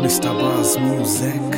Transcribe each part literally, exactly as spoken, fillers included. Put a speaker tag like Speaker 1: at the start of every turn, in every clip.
Speaker 1: Mister Buzz Music।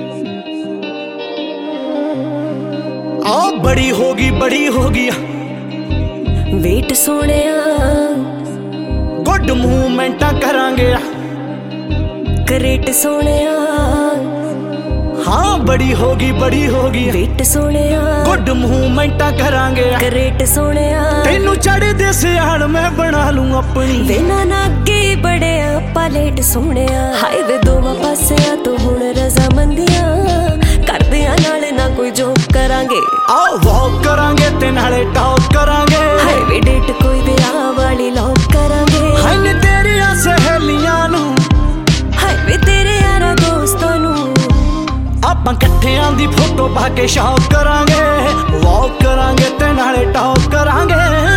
Speaker 1: आ बड़ी होगी बड़ी होगी
Speaker 2: वेट सोनिया
Speaker 1: गुड मूवमेंट करांगे
Speaker 2: करेट सोनिया
Speaker 1: हाँ बड़ी होगी बड़ी होगी
Speaker 2: वेट सोनिया
Speaker 1: गुड मूवमेंट करांगे
Speaker 2: करेट सोनिया
Speaker 1: तेनू चढ़दे सियाल मैं बना लूं अपनी
Speaker 2: वेना ना अगे बड़े आपा लेट सोनिया हाईवे दोवां पासियां तो हुण रजामंदियां करदियां नाल ना कोई जोक करांगे
Speaker 1: आओ वॉक करांगे ते नाले टॉक करांगे
Speaker 2: हाईवे डेट कोई विआह वाली लॉक करांगे
Speaker 1: हाय तेरियां सहेलियां नू
Speaker 2: हाईवे तेरे यारा दोस्तां नू
Speaker 1: ਆਪਾਂ ਇਕੱਠਿਆਂ ਦੀ ਫੋਟੋ ਪਾ ਕੇ ਸ਼ੌਕ ਕਰਾਂਗੇ ਵਾਕ ਕਰਾਂਗੇ ਤੇ ਨਾਲੇ ਟਾਕ ਕਰਾਂਗੇ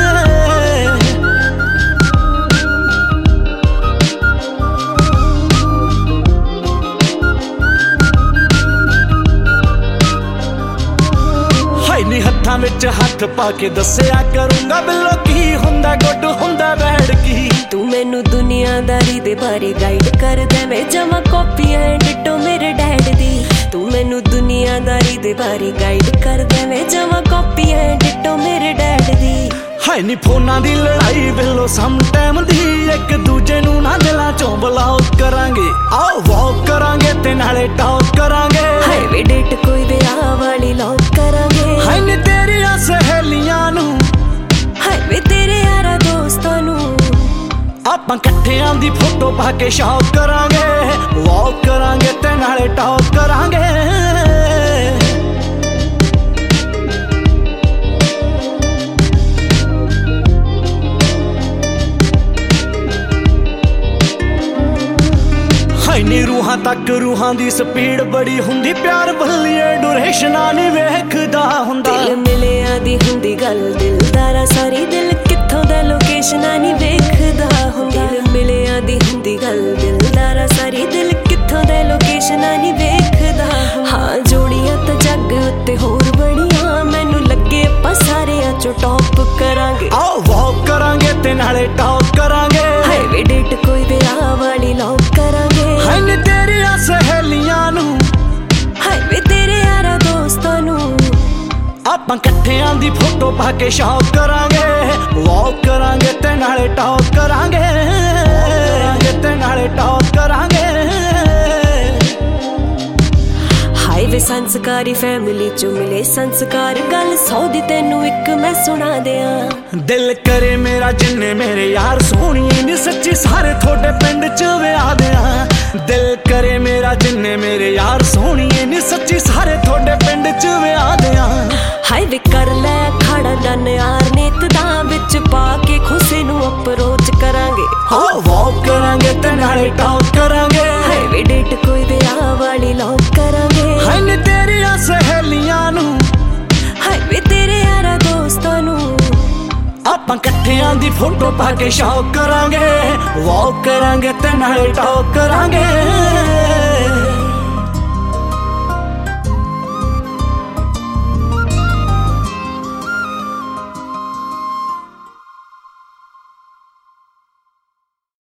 Speaker 1: ਹਾਏ ਨੀ ਹੱਥਾਂ ਵਿੱਚ ਹੱਥ ਪਾ ਕੇ ਦੱਸਿਆ ਕਰੂੰਗਾ ਬਿੱਲੋ ਕੀ ਹੁੰਦਾ ਗੁੱਡ ਹੁੰਦਾ ਬੈਡ ਕੀ
Speaker 2: ਤੂੰ ਮੈਨੂੰ ਦੁਨੀਆਦਾਰੀ ਦੇ ਬਾਰੇ ਗਾਈਡ ਕਰਦਾ ਮੈਂ ਜਮਾ ਕਾਪੀਆਂ ਡਿਟੋ ਮੇਰੇ ਡੈਡ ਦੀ ਤੂੰ ਮੈਨੂੰ ਦੁਨੀਆਦਾਰੀ ਦੇ ਬਾਰੇ ਗਾਈਡ ਕਰਦਾ ਮੈਂ ਜਮਾ ਕਾਪੀਆਂ ਡਿਟੋ ਮੇਰੇ ਡੈਡ ਦੀ
Speaker 1: ਹਾਏ ਨੀ ਫੋਨਾਂ ਦੀ ਲੜਾਈ ਬਿੱਲੋ ਸਮ ਟਾਈਮ ਦੀ ਇੱਕ ਦੂਜੇ ਨੂੰ ਨਾ ਦਿਲਾਂ ਚੋਂ ਬਲੌਕ ਕਰਾਂਗੇ ਆਓ ਵਾਕ ਕਰਾਂਗੇ ਤੇ ਨਾਲੇ ਟਾਕ ਕਰਾਂਗੇ
Speaker 2: ਹਾਏ ਵੇ ਡੇਟ ਕੋਈ ਵਿਆਹ ਵਾਲੀ ਲੌਕ ਕਰਾਂਗੇ
Speaker 1: ਹਾਏ ਨੀ ਤੇਰੀਆਂ ਸਹੇਲੀਆਂ ਨੂੰ
Speaker 2: ਹਾਏ ਵੇ ਤੇਰੇ ਯਾਰਾ ਦੋਸਤਾਂ ਨੂੰ
Speaker 1: ਆਪਾਂ ਇਕੱਠਿਆਂ ਦੀ ਫੋਟੋ ਪਾ ਕੇ ਸ਼ੌਕ ਕਰਾਂਗੇ ਵਾਕ ਕਰਾਂਗੇ ਤੇ ਨਾਲੇ ਟਾਕ ਕਰਾਂਗੇ ਹਾਏ ਨੀ ਰੂਹਾਂ ਤੱਕ ਰੂਹਾਂ ਦੀ ਸਪੀਡ ਬੜੀ ਹੁੰਦੀ ਪਿਆਰ ਬੱਲੀਏ ਡਿਊਰੇਸ਼ਨਾਂ ਨਹੀਂ ਵੇਖਦਾ ਹੁੰਦਾ
Speaker 2: ਦਿਲ ਮਿਲਿਆ ਦੀ ਹੁੰਦੀ ਗੱਲ ਦਿਲਦਾਰਾ ਸਾਰੀ ਦਿਲ ਕਿੱਥੋਂ ਦਾ ਲੋਕੇਸ਼ਨਾਂ ਨਹੀਂ ਵੇਖਦਾ ਹੁੰਦਾ ਦਿਲ ਮਿਲਿਆ ਦੀ ਹੁੰਦੀ ਗੱਲ ਦਿਲਦਾਰਾ ਸਾਰੀ ਦਿਲ ਕਿੱਥੋਂ ਦਾ ਲੋਕੇਸ਼ਨਾਂ ਨਹੀਂ ਵੇਖਦਾ ਹਾਂ ਜੋੜੀਆਂ ਤਾਂ ਜੱਗ ਉੱਤੇ ਹੋਰ ਬੜੀਆਂ ਮੈਨੂੰ ਲੱਗੇ ਆਪਾਂ ਸਾਰਿਆਂ ਚੋਂ ਟੌਪ ਕਰਾਂਗੇ
Speaker 1: ਆਓ ਵਾਕ ਕਰਾਂਗੇ ਤੇ ਨਾਲੇ ਟਾਕ ਕਰਾਂਗੇ
Speaker 2: ਹਾਏ ਵੇ ਡੇਟ ਕੋਈ ਵਿਆਹ ਵਾਲੀ ਲੌਕ ਕਰਾਂਗੇ
Speaker 1: ਹਾਏ ਨੀ ਤੇਰੀਆਂ ਸਹੇਲੀਆਂ ਨੂੰ
Speaker 2: ਹਾਏ ਵੇ ਤੇਰੇ ਯਾਰਾ ਦੋਸਤਾਂ ਨੂੰ
Speaker 1: ਆਪਾਂ ਇਕੱਠਿਆਂ ਦੀ ਫੋਟੋ ਪਾ ਕੇ ਸ਼ੌਕ ਕਰਾਂਗੇ ਵਾਕ ਕਰਾਂਗੇ ਤੇ ਨਾਲੇ ਟਾਕ ਕਰਾਂਗੇ ਤੇ ਨਾਲੇ ਟਾਕ ਕਰਾਂਗੇ
Speaker 2: ਹਾਏ ਵੇ ਸੰਸਕਾਰੀ ਫੈਮਿਲੀ ਚੋਂ ਮਿਲੇ ਸੰਸਕਾਰ ਗੱਲ ਸੌ ਦੀ ਤੈਨੂੰ ਇੱਕ ਮੈਂ ਸੁਣਾ ਦਿਆਂ
Speaker 1: ਦਿਲ ਕਰੇ ਮੇਰਾ ਜਿੰਨੇ ਮੇਰੇ ਯਾਰ ਸੋਹਣੀਏ ਨੀ ਸੱਚੀ ਸਾਰੇ ਤੁਹਾਡੇ ਪਿੰਡ ਚ ਵਿਆਹ ਦਿਆਂ ਦਿਲ ਕਰੇ ਮੇਰਾ ਜਿੰਨੇ ਮੇਰੇ ਯਾਰ ਸੋਹਣੀਏ ਨੀ ਸੱਚੀ ਸਾਰੇ ਤੁਹਾਡੇ ਪਿੰਡ ਚ ਵਿਆਹ ਦਿਆਂ
Speaker 2: ਹਾਏ ਵੇ ਕਰ ਲੈ ਖੜਾ ਡਨ ਯਾਰ ਨੀਤ ਦਾ ਵਿੱਚ ਪਾ ਕੇ ਖੁਸ਼ੀ ਨੂੰ ਅਪਰੋਚ ਕਰਾਂਗੇ
Speaker 1: ਹਾਂ ਵਾਕ ਕਰਾਂਗੇ ਤੇ ਨਾਲੇ ਟਾਕ ਕਰਾਂਗੇ
Speaker 2: ਹਾਏ ਵੇ ਡੇਟ ਕੋਈ ਵਿਆਹ ਵਾਲੀ ਲੌਕ ਕਰਾਂਗੇ
Speaker 1: ਹਾਏ ਨੀ ਤੇਰੀਆਂ ਸਹੇਲੀਆਂ ਨੂੰ
Speaker 2: ਹਾਏ ਵੇ ਤੇਰੇ ਯਾਰਾ ਦੋਸਤਾਂ ਨੂੰ
Speaker 1: ਆਪਾਂ ਇਕੱਠਿਆਂ ਦੀ ਫੋਟੋ ਪਾ ਕੇ ਸ਼ੌਕ ਕਰਾਂਗੇ ਵਾਕ ਕਰਾਂਗੇ ਤੇ ਨਾਲੇ ਟਾਕ ਕਰਾਂਗੇ